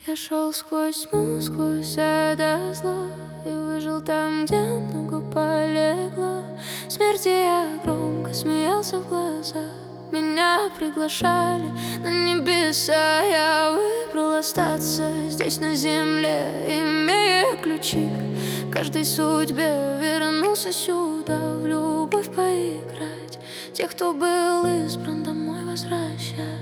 Я шел сквозь тьму, сквозь это зло, и выжил там, где много полегло. Смерти я громко смеялся в глаза. Меня приглашали на небеса. Я выбрал остаться здесь на земле, имея ключи к каждой судьбе. Вернулся сюда в любовь поиграть, тех, кто был избран, домой возвращать.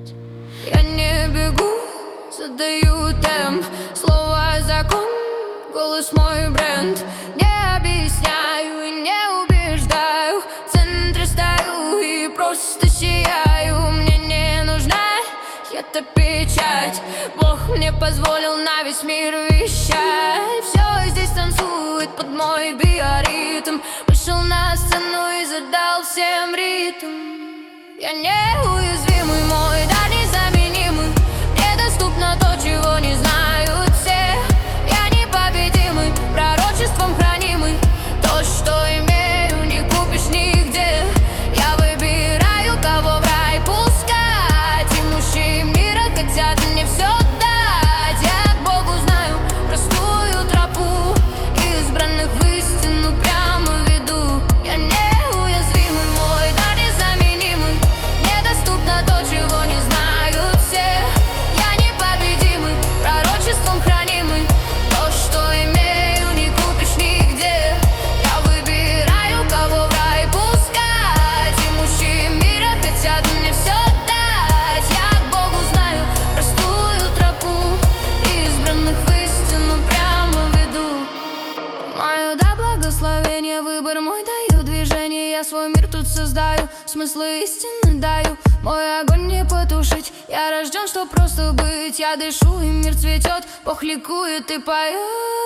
Я не бегу, задаю темп, слово закон, голос мой бренд. Не объясняю и не убеждаю, в центре стою и просто сияю. Мне не нужна эта печать, Бог мне позволил на весь мир вещать. Все здесь танцует под мой биоритм. Вышел на сцену и задал всем ритм. Я неуязвимый, мой дар незаменимый. Мне доступно то, чего не знают все. Я непобедимый, пророчеством хранимый. То, что имею, не купишь нигде. Я выбираю, кого в рай пускать. И мужчин мира хотят мне все дать. Я к Богу знаю простую тропу, избранных в истину прямо веду. Я неуязвимый, мой дар незаменимый. Мне доступно то, чего не знают все. Я непобедимый, пророчеством хранимый. То, что имею, не купишь нигде. Я выбираю, кого в рай пускать. И мужчин мира хотят мне все дать. Я к Богу знаю простую тропу, избранных в истину прямо веду. Мое да благословение, выбор мой даю движение. Я свой мир тут создаю, смыслы истины даю. Мой огонь не потушить, я рожден, чтоб просто быть. Я дышу, и мир цветет, Бог ликует и поет.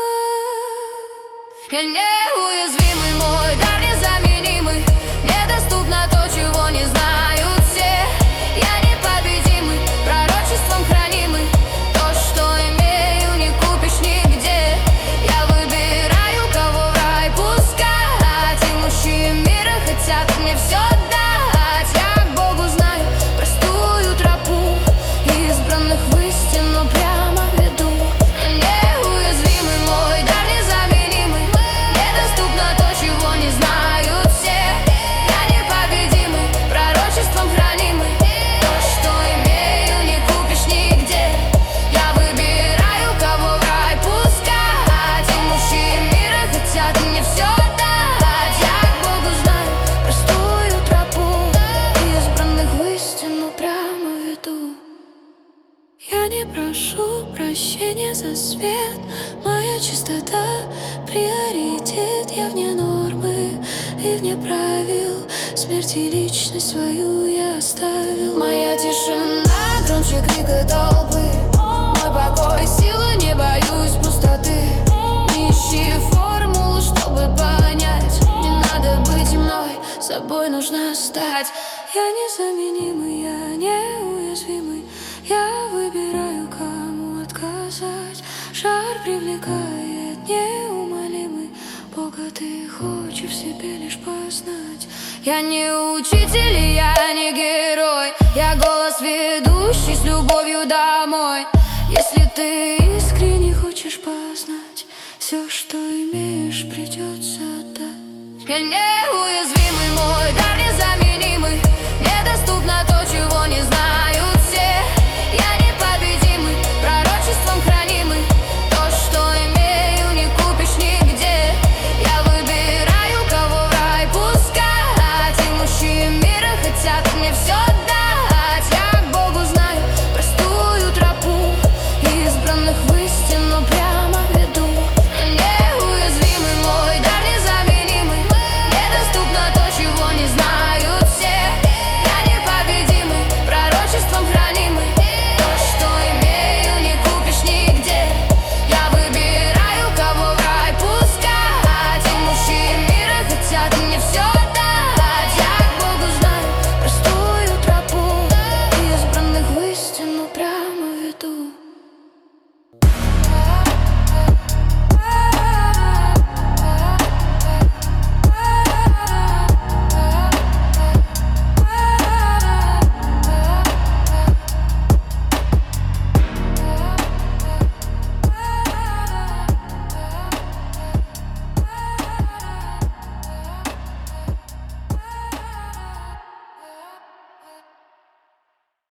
Я неуязвимый, мой дар незаменимый. Мне доступно то, чего не знают все. Я непобедимый, пророчеством хранимый. То, что имею, не купишь нигде. Я выбираю, кого в рай пускать. И мужчин мира хотят мне все дать. Я к Богу знаю простую тропу, избранных в истину прямо веду. Я неуязвимый, мой дар незаменимый. Мне доступно то, чего не знают все. Я непобедимый, пророчеством хранимый. То, что имею, не купишь нигде. Я выбираю, кого в рай пускать. И мужчин мира хотят мне все дать. Я к Богу знаю простую тропу, избранных в истину прямо веду. Я не прошу прощения за свет. Моя чистота приоритет. Я вне нормы и вне правил. Смерти личность свою я оставил. Моя тишина громче крика толпы. Мой покой, сила, не боюсь пустоты. Не ищи формулу, чтобы понять. Не надо быть мной, собой нужно стать. Я незаменимый, я неуязвимый. Я выбираю, кому отказать. Жар привлекает неумолимый. Бога ты хочешь в себе лишь познать. Я не учитель, и я не герой. Я голос ведущий с любовью домой. Если ты искренне хочешь познать, все, что имеешь, придется отдать. Я неуязвимый.